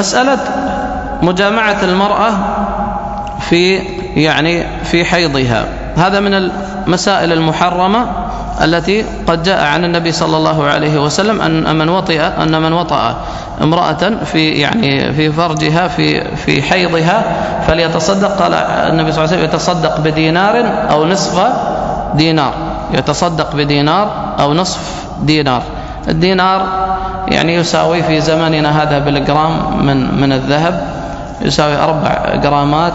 مسألة مجامعة المرأة في حيضها، هذا من المسائل المحرمة التي قد جاء عن النبي صلى الله عليه وسلم أن من وطأ امرأة في فرجها في حيضها فليتصدق. قال النبي صلى الله عليه وسلم: يتصدق بدينار أو نصف دينار، يتصدق بدينار أو نصف دينار. الدينار يساوي في زماننا هذا بالجرام من الذهب، يساوي 4 جرامات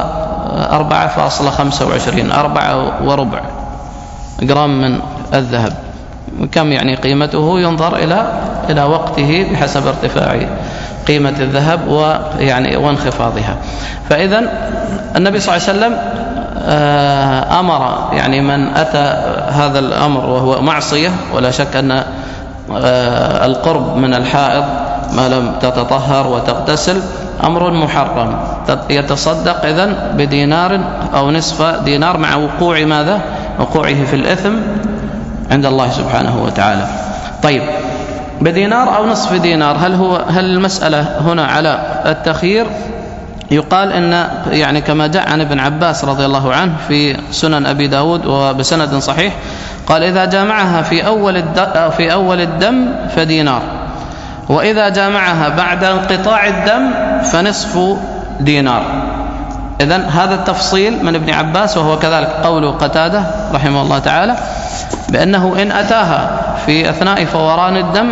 و4.25، 4.25 جرام من الذهب. كم قيمته؟ ينظر إلى وقته بحسب ارتفاع قيمة الذهب وانخفاضها. فإذا النبي صلى الله عليه وسلم أمر من أتى هذا الأمر وهو معصية، ولا شك أن القرب من الحائض ما لم تتطهر وتغتسل أمر محرم، يتصدق إذن بدينار أو نصف دينار مع وقوع ماذا؟ وقوعه في الإثم عند الله سبحانه وتعالى. طيب، بدينار أو نصف دينار، هل المسألة هنا على التخيير؟ يقال إن كما جاء عن ابن عباس رضي الله عنه في سنن أبي داود وبسند صحيح، قال: إذا جامعها في أول الدم فدينار، وإذا جامعها بعد انقطاع الدم فنصف دينار. إذن هذا التفصيل من ابن عباس، وهو كذلك قول قتادة رحمه الله تعالى، بأنه إن أتاها في أثناء فوران الدم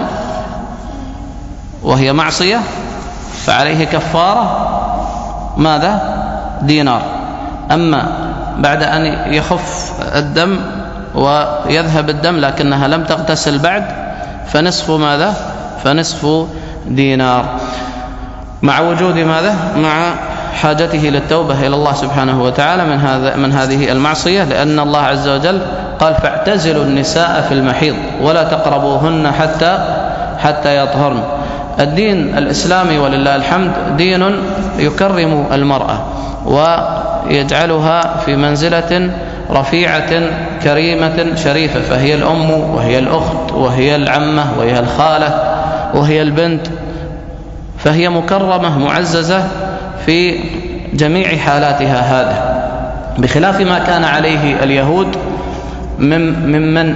وهي معصية فعليه كفارة ماذا؟ دينار. أما بعد أن يخف الدم ويذهب الدم لكنها لم تغتسل بعد فنصف ماذا؟ فنصف دينار، مع وجود ماذا؟ مع حاجته للتوبة إلى الله سبحانه وتعالى من هذه المعصية، لأن الله عز وجل قال: فاعتزلوا النساء في المحيض ولا تقربوهن حتى يطهرن. الدين الإسلامي ولله الحمد دين يكرم المرأة ويجعلها في منزلة رفيعة كريمة شريفة، فهي الأم وهي الأخت وهي العمة وهي الخالة وهي البنت، فهي مكرمة معززة في جميع حالاتها هذا، بخلاف ما كان عليه اليهود ممن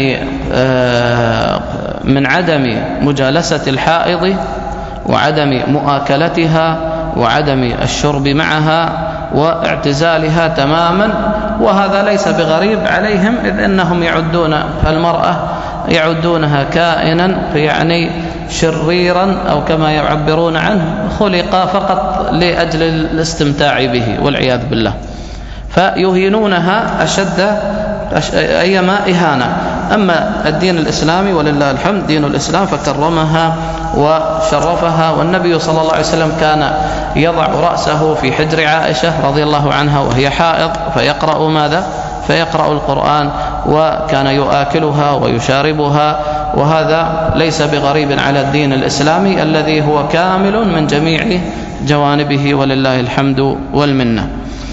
من عدم مجالسة الحائض وعدم مؤاكلتها وعدم الشرب معها واعتزالها تماما. وهذا ليس بغريب عليهم، إذ إنهم يعدون المرأة يعدونها كائنا شريرا، أو كما يعبرون عنه خلق فقط لأجل الاستمتاع به والعياذ بالله، فيهينونها أشد أيما إهانة. أما الدين الإسلامي ولله الحمد دين الإسلام فكرمها وشرفها، والنبي صلى الله عليه وسلم كان يضع رأسه في حجر عائشة رضي الله عنها وهي حائض فيقرأ ماذا؟ فيقرأ القرآن، وكان يؤكلها ويشاربها، وهذا ليس بغريب على الدين الإسلامي الذي هو كامل من جميع جوانبه ولله الحمد والمنة.